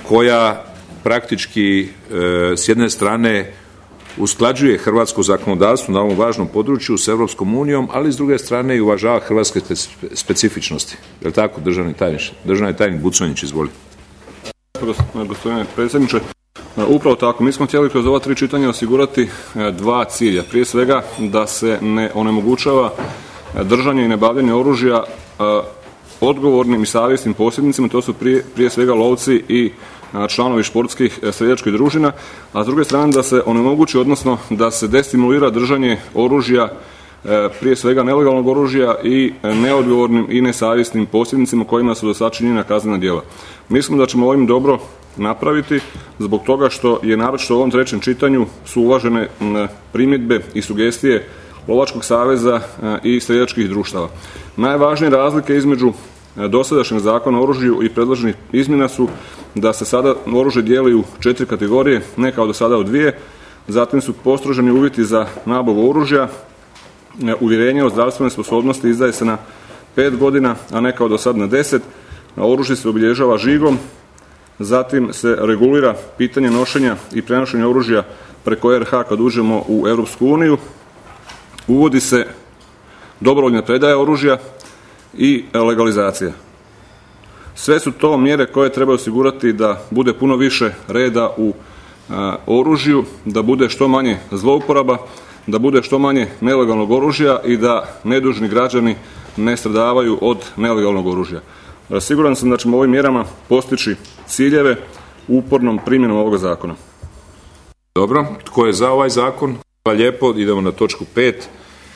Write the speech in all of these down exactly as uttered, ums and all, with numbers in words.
koja praktički e, s jedne strane usklađuje hrvatsko zakonodavstvo na ovom važnom području s Europskom unijom, ali s druge strane i uvažava hrvatske specifičnosti. Je li tako, državni tajnik? Državni tajnik Buconjić, izvoli. Gospodine predsjedniče, upravo tako. Mi smo htjeli kroz ova tri čitanja osigurati dva cilja. Prije svega da se ne onemogućava držanje i nabavljanje oružja odgovornim i savjesnim posjednicima, to su prije, prije svega lovci i članovi športskih streljačkih družina, a s druge strane da se onemogući, odnosno da se destimulira držanje oružja, prije svega nelegalnog oružja, i neodgovornim i nesavjesnim posjednicima kojima su do sad činjena kaznena djela. Mislim da ćemo ovim dobro napraviti zbog toga što je naročito u ovom trećem čitanju su uvažene primjedbe i sugestije Lovačkog saveza i streljačkih društava. Najvažnije razlike između dosadašnjeg zakona o oružju i predloženih izmjena su da se sada oružje dijeli u četiri kategorije, ne kao do sada u dvije. Zatim su postroženi uvjeti za nabavu oružja. Uvjerenje o zdravstvenoj sposobnosti izdaje se na pet godina, a ne kao do sad na deset. Oružje se obilježava žigom. Zatim se regulira pitanje nošenja i prenošenja oružja preko R H kad uđemo u Europsku uniju. Uvodi se dobrovoljna predaja oružja i legalizacija. Sve su to mjere koje treba osigurati da bude puno više reda u a, oružju, da bude što manje zlouporaba, da bude što manje nelegalnog oružja i da nedužni građani ne stradavaju od nelegalnog oružja. Siguran sam da ćemo ovim mjerama postići ciljeve upornom primjenom ovoga zakona. Dobro, tko je za ovaj zakon? Hvala lijepo, idemo na točku pet.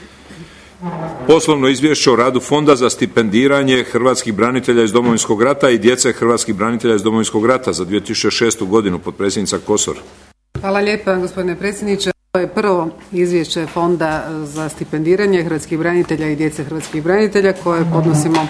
Poslovno izvješće o radu Fonda za stipendiranje hrvatskih branitelja iz Domovinskog rata i djece hrvatskih branitelja iz Domovinskog rata za dvije tisuće šestu godinu. Potpredsjednica Kosor. Hvala lijepa, gospodine predsjedniče. Ovo je prvo izvješće Fonda za stipendiranje hrvatskih branitelja i djece hrvatskih branitelja koje podnosimo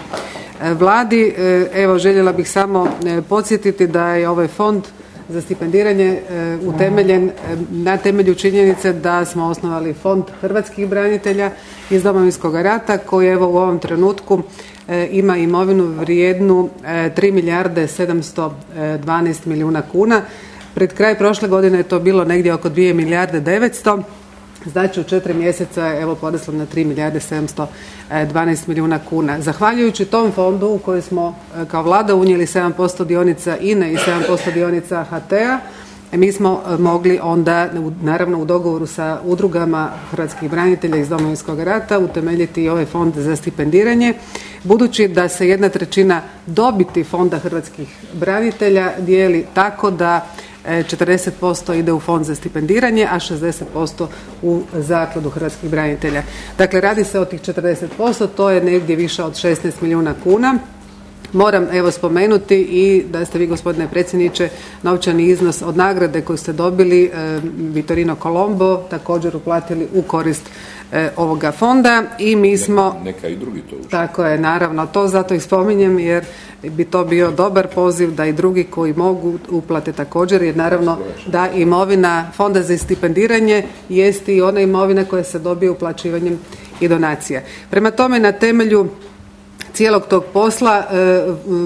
Vladi. Evo, željela bih samo podsjetiti da je ovaj fond za stipendiranje utemeljen na temelju činjenice da smo osnovali Fond hrvatskih branitelja iz Domovinskog rata koji evo u ovom trenutku ima imovinu vrijednu tri milijarde sedamsto dvanaest milijuna kuna. Pred kraj prošle godine je to bilo negdje oko dvije milijarde devetsto. Znači u četiri mjeseca je evo poraslo na tri milijarde sedamsto dvanaest milijuna kuna. Zahvaljujući tom fondu u koji smo kao Vlada unijeli sedam posto dionica I N E i sedam posto dionica H T-a, mi smo mogli onda, naravno u dogovoru sa udrugama hrvatskih branitelja iz Domovinskog rata, utemeljiti i ovaj fond za stipendiranje, budući da se jedna trećina dobiti Fonda hrvatskih branitelja dijeli tako da četrdeset posto ide u fond za stipendiranje, a šezdeset posto u zakladu hrvatskih branitelja. Dakle, radi se o tih četrdeset posto, to je negdje više od šesnaest milijuna kuna. Moram evo spomenuti i da ste vi, gospodine predsjedniče, novčani iznos od nagrade koju ste dobili e, Vittorino Colombo također uplatili u korist e, ovoga fonda i mi smo... Neka, neka i drugi to uče. Tako je, naravno, to zato i spominjem jer bi to bio dobar poziv da i drugi koji mogu uplate također, jer naravno da imovina Fonda za stipendiranje jest i ona imovina koja se dobije uplaćivanjem i donacija. Prema tome, na temelju cijelog tog posla e,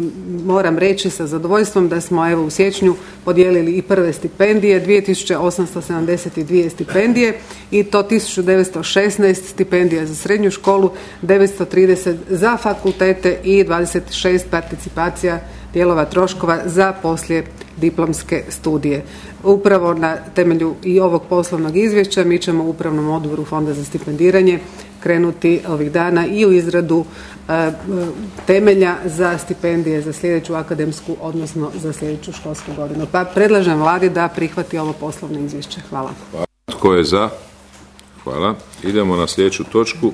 moram reći sa zadovoljstvom da smo evo u siječnju podijelili i prve stipendije, dvije tisuće osamsto sedamdeset dvije stipendije i to tisuću devetsto šesnaest stipendija za srednju školu, devetsto trideset za fakultete i dvadeset šest participacija dijelova troškova za poslije diplomske studije. Upravo na temelju i ovog poslovnog izvješća mi ćemo u Upravnom odboru Fonda za stipendiranje krenuti ovih dana i u izradu e, temelja za stipendije za sljedeću akademsku, odnosno za sljedeću školsku godinu. Pa predlažem Vladi da prihvati ovo poslovno izvješće. Hvala. Hvala. Tko je za? Hvala. Idemo na sljedeću točku.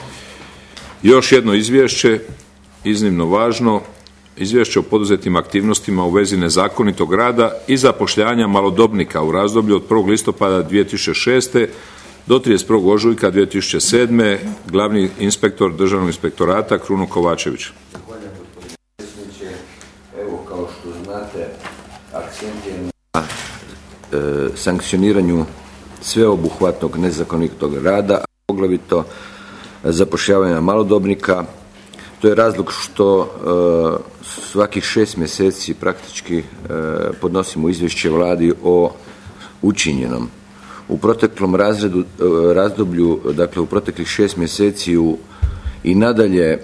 Još jedno izvješće, iznimno važno. Izvješće o poduzetim aktivnostima u vezi nezakonitog rada i zapošljavanja malodobnika u razdoblju od prvog listopada dvije tisuće šeste do trideset prvog ožujka dvije tisuće sedme. Glavni inspektor Državnog inspektorata Kruno Kovačević. Zahvaljujem, gospodine predsjedniče. Evo, kao što znate, akcent je na e, sankcioniranju sveobuhvatnog nezakonitog rada, a poglavito zapošljavanja malodobnika. To je razlog što svakih šest mjeseci praktički podnosimo izvješće vladi o učinjenom. U proteklom razredu, razdoblju, dakle u proteklih šest mjeseci u, i nadalje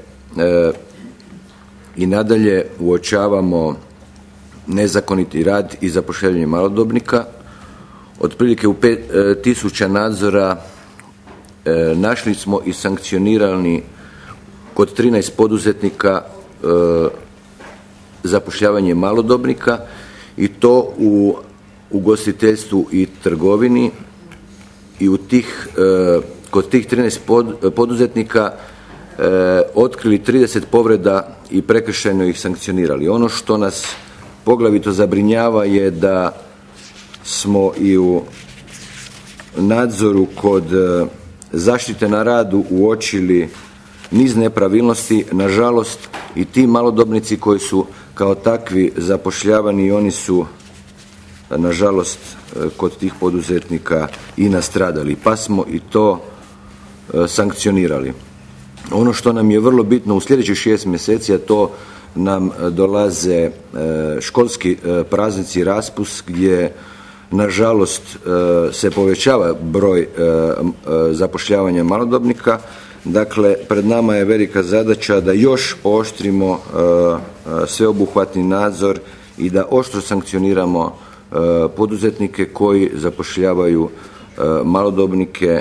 i nadalje uočavamo nezakoniti rad i zapošljavanje malodobnika. Otprilike u pet tisuća nadzora e, našli smo i sankcionirani kod trinaest poduzetnika e, zapošljavanje malodobnika i to u ugostiteljstvu i trgovini i u tih, e, kod tih trinaest pod, poduzetnika e, otkrili trideset povreda i prekršajno ih sankcionirali. Ono što nas poglavito zabrinjava je da smo i u nadzoru kod zaštite na radu uočili niz nepravilnosti. Nažalost, i ti malodobnici koji su kao takvi zapošljavani, oni su nažalost kod tih poduzetnika i nastradali, pa smo i to sankcionirali. Ono što nam je vrlo bitno u sljedećih šest mjeseci, a to nam dolaze školski praznici, raspust, gdje nažalost se povećava broj zapošljavanja malodobnika. Dakle, pred nama je velika zadaća da još pooštrimo sveobuhvatni nadzor i da oštro sankcioniramo poduzetnike koji zapošljavaju malodobnike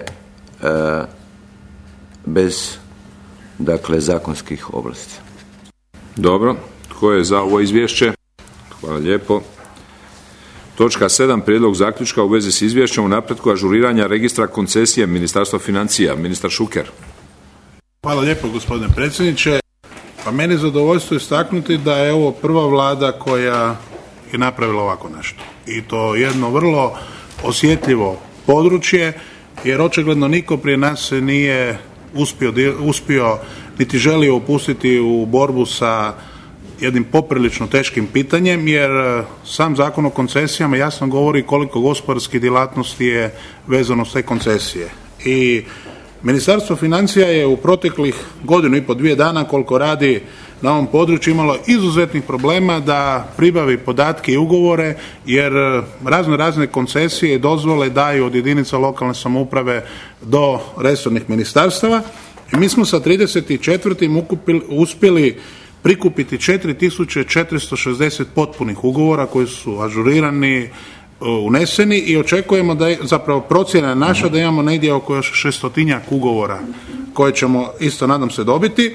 bez, dakle, zakonskih ovlasti. Dobro. Tko je za ovo izvješće? Hvala lijepo. Točka sedam. Prijedlog zaključka u vezi s izvješćem o napretku ažuriranja registra koncesije Ministarstva financija. Ministar Šuker. Hvala lijepo, gospodine predsjedniče. Pa meni je zadovoljstvo istaknuti da je ovo prva vlada koja je napravila ovako nešto. I to jedno vrlo osjetljivo područje, jer očigledno niko prije nas se nije uspio, uspio niti želio upustiti u borbu sa jednim poprilično teškim pitanjem, jer sam Zakon o koncesijama jasno govori koliko gospodarskih djelatnosti je vezano s te koncesije. I Ministarstvo financija je u proteklih godinu i po dvije dana koliko radi na ovom području imalo izuzetnih problema da pribavi podatke i ugovore, jer razne razne koncesije i dozvole daju od jedinica lokalne samouprave do resornih ministarstava. I mi smo sa trideset četvrtim uspjeli prikupiti četiri tisuće četiristo šezdeset potpunih ugovora koji su ažurirani, uneseni, i očekujemo da je, zapravo procjena naša da imamo negdje oko još šestotinjak ugovora koje ćemo isto nadam se dobiti.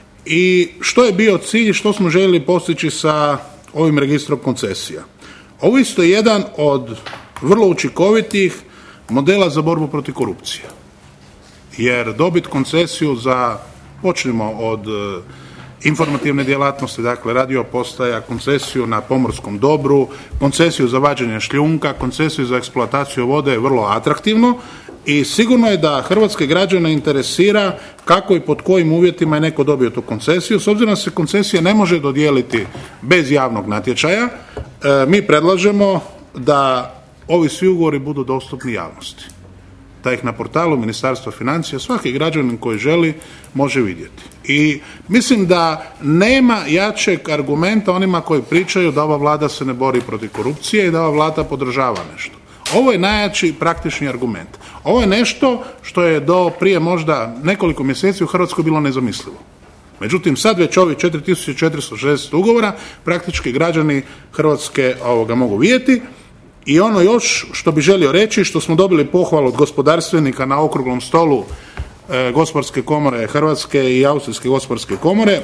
I što je bio cilj i što smo željeli postići sa ovim registrom koncesija? Ovo isto je jedan od vrlo učinkovitih modela za borbu protiv korupcije. Jer dobiti koncesiju za, počnimo od informativne djelatnosti, dakle radio postaja, koncesiju na pomorskom dobru, koncesiju za vađenje šljunka, koncesiju za eksploataciju vode je vrlo atraktivno i sigurno je da hrvatske građane interesira kako i pod kojim uvjetima je neko dobio tu koncesiju. S obzirom da se koncesija ne može dodijeliti bez javnog natječaja, mi predlažemo da ovi svi ugovori budu dostupni javnosti, da ih na portalu Ministarstva financija svaki građanin koji želi može vidjeti. I mislim da nema jačeg argumenta onima koji pričaju da ova vlada se ne bori protiv korupcije i da ova vlada podržava nešto. Ovo je najjači praktični argument. Ovo je nešto što je do prije možda nekoliko mjeseci u Hrvatskoj bilo nezamislivo. Međutim, sad već ovih četiri tisuće četiristo šezdeset ugovora praktički građani Hrvatske ovoga mogu vidjeti. I ono još što bi želio reći, što smo dobili pohvalu od gospodarstvenika na okruglom stolu e, Gospodarske komore Hrvatske i Austrijske gospodarske komore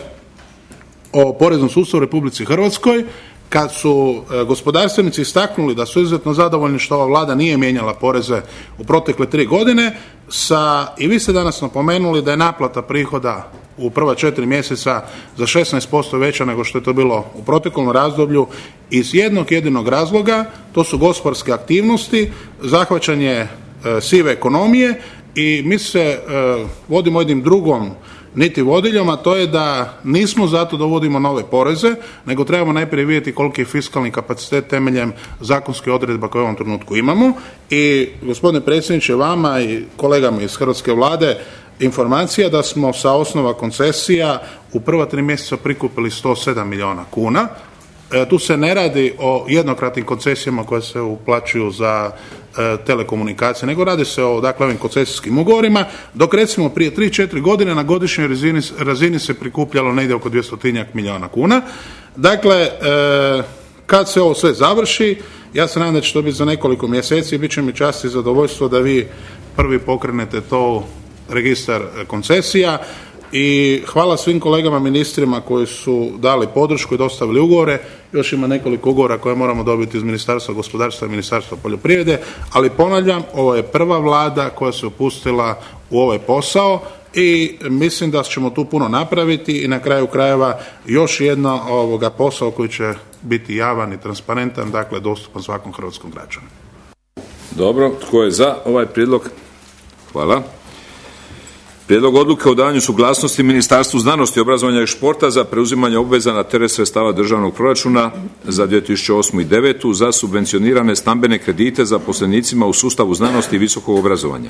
o poreznom sustavu u Republici Hrvatskoj, kad su e, gospodarstvenici istaknuli da su izuzetno zadovoljni što ova vlada nije mijenjala poreze u protekle tri godine, sa, i vi ste danas napomenuli da je naplata prihoda u prva četiri mjeseca za šesnaest posto veća nego što je to bilo u proteklom razdoblju, iz jednog jedinog razloga, to su gospodarske aktivnosti, zahvaćanje e, sive ekonomije, i mi se e, vodimo jednim drugom niti vodiljom, a to je da nismo zato da uvodimo nove poreze, nego trebamo najprije vidjeti koliki je fiskalni kapacitet temeljem zakonske odredba koje u ovom trenutku imamo. I gospodine predsjedniče, vama i kolegama iz hrvatske Vlade informacija da smo sa osnova koncesija u prva tri mjeseca prikupili sto sedam milijuna kuna. E, tu se ne radi o jednokratnim koncesijama koje se uplaćuju za e, telekomunikacije, nego radi se o dakle, ovim koncesijskim ugovorima, dok recimo prije tri četiri godine na godišnjoj razini, razini se prikupljalo negdje oko dvjestotinjak milijuna kuna. Dakle, e, kad se ovo sve završi, ja se nadam da će to biti za nekoliko mjeseci i bit će mi čast i zadovoljstvo da vi prvi pokrenete to registar koncesija. I hvala svim kolegama ministrima koji su dali podršku i dostavili ugovore. Još ima nekoliko ugovora koje moramo dobiti iz Ministarstva gospodarstva i Ministarstva poljoprivrede, ali ponavljam, ovo je prva Vlada koja se upustila u ovaj posao i mislim da ćemo tu puno napraviti i na kraju krajeva još jedno ovoga posao koji će biti javan i transparentan, dakle dostupan svakom hrvatskom građanu. Dobro, tko je za ovaj prijedlog? Hvala. Prijedlog odluke o davanju suglasnosti Ministarstvu znanosti, obrazovanja i športa za preuzimanje obveza na teret sredstava državnog proračuna za dvije tisuće osmu i devetu za subvencionirane stambene kredite zaposlenicima u sustavu znanosti i visokog obrazovanja.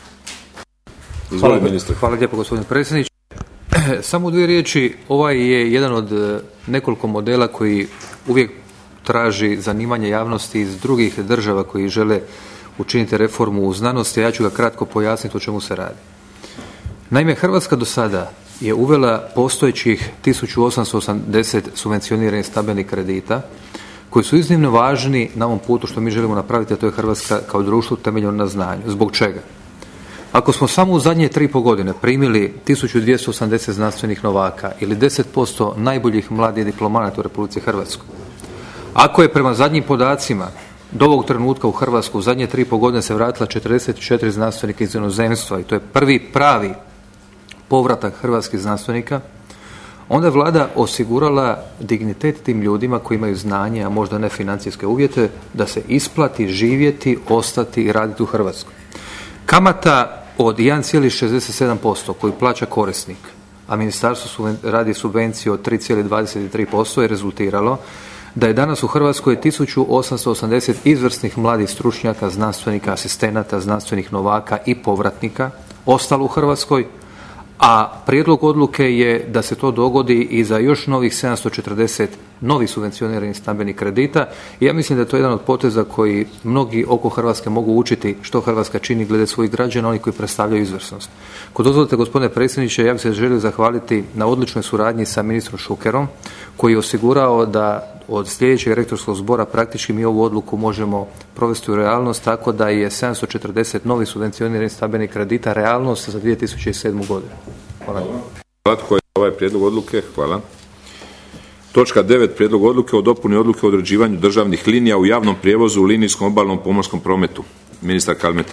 Hvala, hvala lijepo gospodine predsjedniče. Samo u dvije riječi, ovaj je jedan od nekoliko modela koji uvijek traži zanimanje javnosti iz drugih država koji žele učiniti reformu u znanosti, a ja ću ga kratko pojasniti o čemu se radi. Naime, Hrvatska do sada je uvela postojećih tisuću osamsto osamdeset subvencioniranih stambenih kredita koji su iznimno važni na ovom putu što mi želimo napraviti, a to je Hrvatska kao društvo temeljeno na znanju. Zbog čega? Ako smo samo u zadnje tri i pol godine primili tisuću dvjesto osamdeset znanstvenih novaka ili deset posto najboljih mladih diplomanata u Republici Hrvatskoj, ako je prema zadnjim podacima do ovog trenutka u Hrvatsku u zadnje tri i pol godine se vratila četrdeset četiri znanstvenika iz inozemstva i to je prvi pravi povratak hrvatskih znanstvenika, onda je Vlada osigurala dignitet tim ljudima koji imaju znanje, a možda ne financijske uvjete, da se isplati živjeti, ostati i raditi u Hrvatskoj. Kamata od jedan zarez šezdeset sedam posto koju plaća korisnik, a ministarstvo radi subvenciju od tri zarez dvadeset tri posto je rezultiralo da je danas u Hrvatskoj tisuću osamsto osamdeset izvrsnih mladih stručnjaka, znanstvenika, asistenata, znanstvenih novaka i povratnika ostalo u Hrvatskoj, a prijedlog odluke je da se to dogodi i za još novih sedamsto četrdeset novih subvencioniranih stambenih kredita. I ja mislim da je to jedan od poteza koji mnogi oko Hrvatske mogu učiti što Hrvatska čini glede svojih građana, oni koji predstavljaju izvrsnost. Kod dozvolite, gospodine predsjedniče, ja bih se želio zahvaliti na odličnoj suradnji sa ministrom Šukerom koji je osigurao da od sljedećeg rektorskog zbora praktički mi ovu odluku možemo provesti u realnost, tako da je sedamsto četrdeset novih subvencioniranih stambenih kredita realnost za dvije tisuće sedmu godinu. Hvala. Hvala. Tko je ovaj prijedlog odluke? Hvala. Točka devet. Prijedlog odluke o dopuni odluke o određivanju državnih linija u javnom prijevozu u linijskom obalnom pomorskom prometu. Ministar Kalmeta.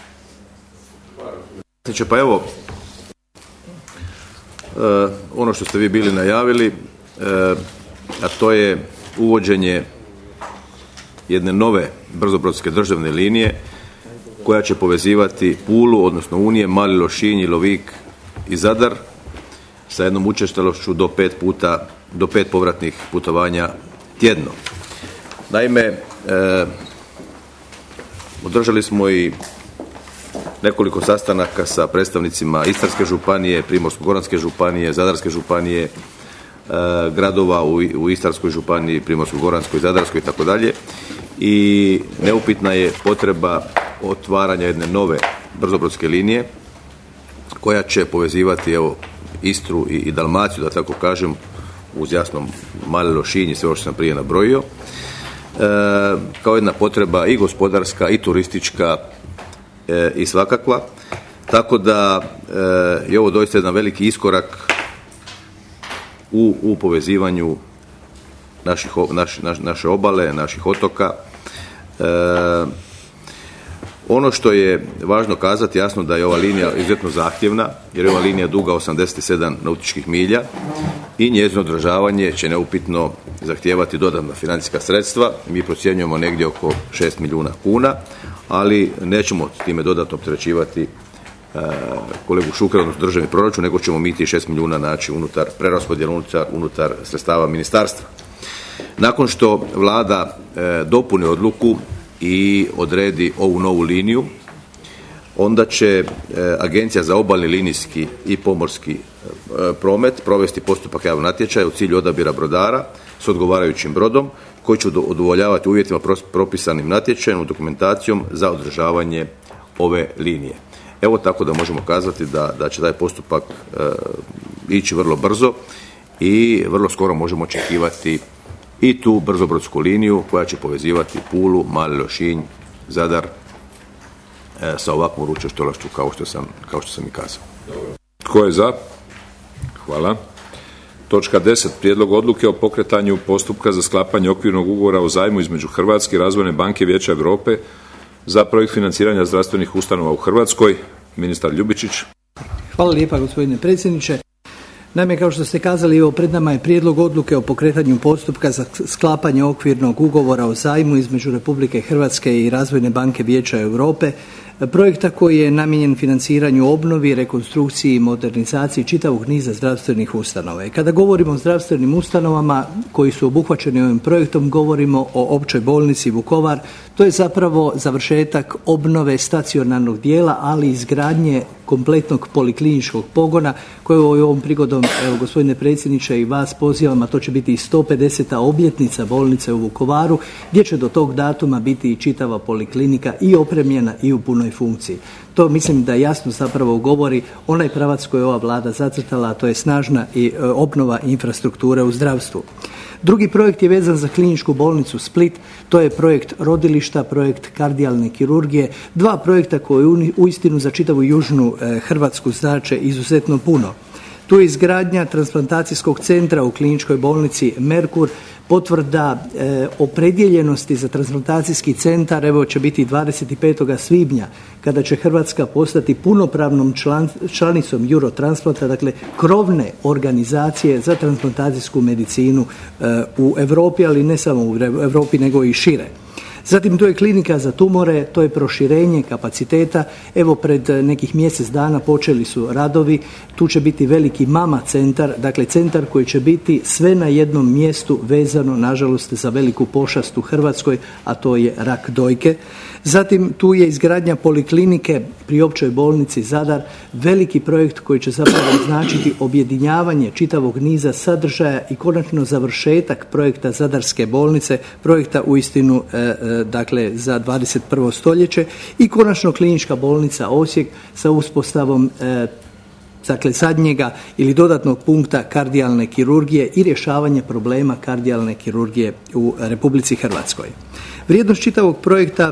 Pa evo, e, ono što ste vi bili najavili, e, a to je uvođenje jedne nove brzobrodske državne linije koja će povezivati Pulu, odnosno Unije, Mali Lošinj, Lovik i Zadar sa jednom učestalošću do pet puta, do pet povratnih putovanja tjedno. Naime, e, održali smo i nekoliko sastanaka sa predstavnicima Istarske županije, Primorsko-goranske županije, Zadarske županije, e, gradova u, u Istarskoj županiji, Primorsko-goranskoj, Zadarskoj i tako dalje. I neupitna je potreba otvaranja jedne nove brzobrodske linije koja će povezivati evo Istru i, i Dalmaciju, da tako kažem, uz jasno Mali Lošinj i sve ovo što sam prije nabrojio, e, kao jedna potreba i gospodarska i turistička e, i svakakva. Tako da e, je ovo doista jedan veliki iskorak u, u povezivanju naših, naš, naš, naše obale, naših otoka. E, Ono što je važno kazati, jasno da je ova linija izuzetno zahtjevna, jer je ova linija duga osamdeset sedam nautičkih milja i njezino održavanje će neupitno zahtijevati dodatna financijska sredstva. Mi procjenjujemo negdje oko šest milijuna kuna, ali nećemo time dodatno opterećivati e, kolegu Šukera, odnosno državni proračun, nego ćemo mi ti šest milijuna naći unutar preraspodjela, unutar, unutar sredstava ministarstva. Nakon što Vlada e, dopuni odluku i odredi ovu novu liniju, onda će Agencija za obalni linijski i pomorski promet provesti postupak javnog natječaja u cilju odabira brodara s odgovarajućim brodom koji će udovoljavati uvjetima propisanim natječajem, dokumentacijom za održavanje ove linije. Evo tako da možemo kazati da, da će taj postupak e, ići vrlo brzo i vrlo skoro možemo očekivati i tu brzobrodsku liniju koja će povezivati Pulu, Mali Lošinj, Zadar e, sa ovakvom vrućoštolašću kao što sam, kao što sam i kazao. Tko je za? Hvala. Točka deset. Prijedlog odluke o pokretanju postupka za sklapanje okvirnog ugovora o zajmu između Hrvatske razvojne banke Vijeća Europe za projekt financiranja zdravstvenih ustanova u Hrvatskoj. Ministar Ljubičić. Hvala lijepa gospodine predsjedniče. Naime, kao što ste kazali, evo pred nama je prijedlog odluke o pokretanju postupka za sklapanje okvirnog ugovora o zajmu između Republike Hrvatske i Razvojne banke Vijeća Europe, projekta koji je namijenjen financiranju obnovi, rekonstrukciji i modernizaciji čitavog niza zdravstvenih ustanova. I kada govorimo o zdravstvenim ustanovama koji su obuhvaćeni ovim projektom, govorimo o Općoj bolnici Vukovar. To je zapravo završetak obnove stacionarnog dijela, ali i izgradnje kompletnog polikliničkog pogona koje ovom prigodom, evo gospodine predsjedniče, i vas pozivam, a to će biti i sto pedeseta obljetnica bolnice u Vukovaru, gdje će do tog datuma biti i čitava poliklinika i opremljena i u punoj funkciji. To mislim da jasno zapravo govori onaj pravac koji je ova Vlada zacrtala, a to je snažna i e, obnova infrastrukture u zdravstvu. Drugi projekt je vezan za kliničku bolnicu Split, to je projekt rodilišta, projekt kardijalne kirurgije, dva projekta koji uistinu za čitavu južnu e, Hrvatsku znače izuzetno puno. Tu je izgradnja transplantacijskog centra u kliničkoj bolnici Merkur, potvrda e, opredjeljenosti za transplantacijski centar, evo će biti dvadeset petog svibnja kada će Hrvatska postati punopravnom član, članicom Eurotransplanta, dakle krovne organizacije za transplantacijsku medicinu e, u Europi, ali ne samo u Europi nego i šire. Zatim tu je klinika za tumore, to je proširenje kapaciteta. Evo pred nekih mjesec dana počeli su radovi, tu će biti veliki mama centar, dakle centar koji će biti sve na jednom mjestu vezano, nažalost, za veliku pošast u Hrvatskoj, a to je rak dojke. Zatim tu je izgradnja poliklinike pri Općoj bolnici Zadar, veliki projekt koji će zapravo značiti objedinjavanje čitavog niza sadržaja i konačno završetak projekta Zadarske bolnice, projekta uistinu e, e, dakle za dvadeset prvo stoljeće, i konačno klinička bolnica Osijek sa uspostavom e, dakle zadnjega ili dodatnog punkta kardijalne kirurgije i rješavanje problema kardijalne kirurgije u Republici Hrvatskoj. Vrijednost čitavog projekta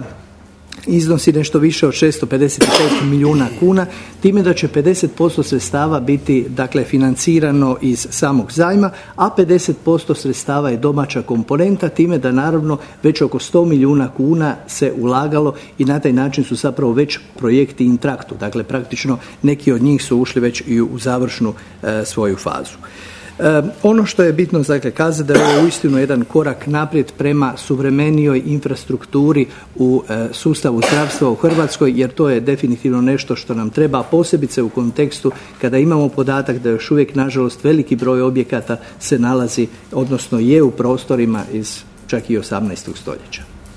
iznosi nešto više od šesto pedeset pet milijuna kuna, time da će pedeset posto sredstava biti dakle financirano iz samog zajma, a pedeset posto sredstava je domaća komponenta, time da naravno već oko sto milijuna kuna se ulagalo i na taj način su zapravo već projekti in traktu, dakle praktično neki od njih su ušli već i u završnu e, svoju fazu. E, ono što je bitno dakle kazati da je ovo uistinu jedan korak naprijed prema suvremenijoj infrastrukturi u e, sustavu zdravstva u Hrvatskoj, jer to je definitivno nešto što nam treba, posebice u kontekstu kada imamo podatak da još uvijek nažalost veliki broj objekata se nalazi, odnosno je u prostorima iz čak i osamnaestog stoljeća.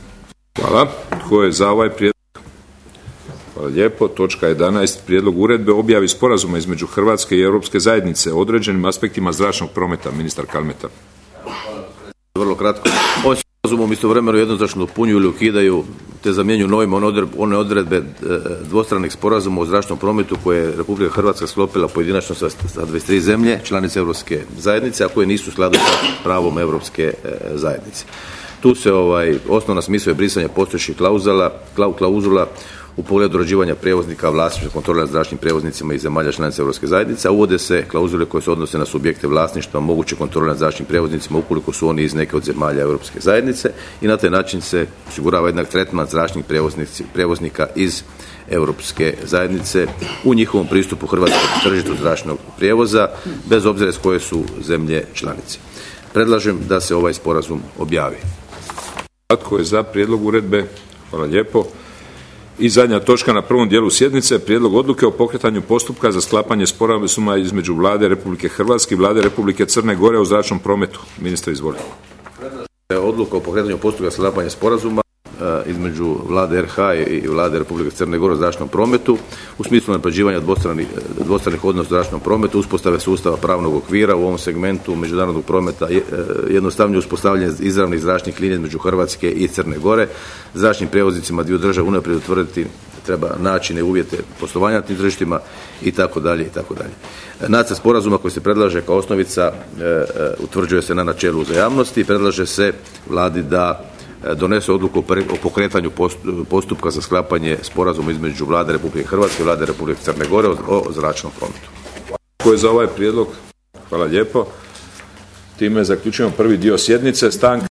Hvala. Tko je za ovaj prijedlog? Hvala lijepo. Točka jedanaest. Prijedlog uredbe o objavi sporazuma između Hrvatske i Europske zajednice o određenim aspektima zračnog prometa. Ministar Kalmeta. Vrlo kratko. Ovim sporazumom istovremeno jednoznačno dopunjuju ili ukidaju te zamjenjuju novim one odredbe dvostranih sporazuma o zračnom prometu koje je Republika Hrvatska sklopila pojedinačno sa dvadeset tri zemlje, članice Europske zajednice, a koje nisu u skladu sa pravom Europske zajednice. Tu se ovaj, osnovna smisao je brisanje postojećih klauzula, klauzula u pogledu određivanja prijevoznika, vlasništva, kontrole nad zračnim prijevoznicima iz zemalja članica Europske zajednice, a uvode se klauzule koje se odnose na subjekte vlasništva, moguće kontrole nad zračnim prijevoznicima ukoliko su oni iz neke od zemalja Europske zajednice, i na taj način se osigurava jednak tretman zračnih prijevoznika iz Europske zajednice u njihovom pristupu hrvatskom tržištu zračnog prijevoza, bez obzira s koje su zemlje članice. Predlažem da se ovaj sporazum objavi. Tko je za prijedlog uredbe? Hvala lijepo. I zadnja točka na prvom dijelu sjednice, prijedlog odluke o pokretanju postupka za sklapanje sporazuma između Vlade Republike Hrvatske i Vlade Republike Crne Gore o zračnom prometu. Ministar, izvolite. Odluka o pokretanju postupka za sklapanje sporazuma između Vlade R H i Vlade Republike Crne Gore o zračnom prometu u smislu unapređivanja dvostranih, dvostranih odnosa u zračnom prometu, uspostave sustava pravnog okvira u ovom segmentu međunarodnog prometa, jednostavnije uspostavljanje izravnih zračnih linija između Hrvatske i Crne Gore, zračnim prijevoznicima dviju država unaprijed utvrditi treba načine i uvjete poslovanja na tim tržištima i tako dalje i tako dalje. Nacrt sporazuma koji se predlaže kao osnovica e, e, utvrđuje se na načelu uzajamnosti i predlaže se Vladi da donese odluku o pokretanju postupka za sklapanje sporazuma između Vlade Republike Hrvatske i Vlade Republike Crne Gore o zračnom prometu. Tko je za ovaj prijedlog? Hvala lijepo. Time zaključujemo prvi dio sjednice. Stanka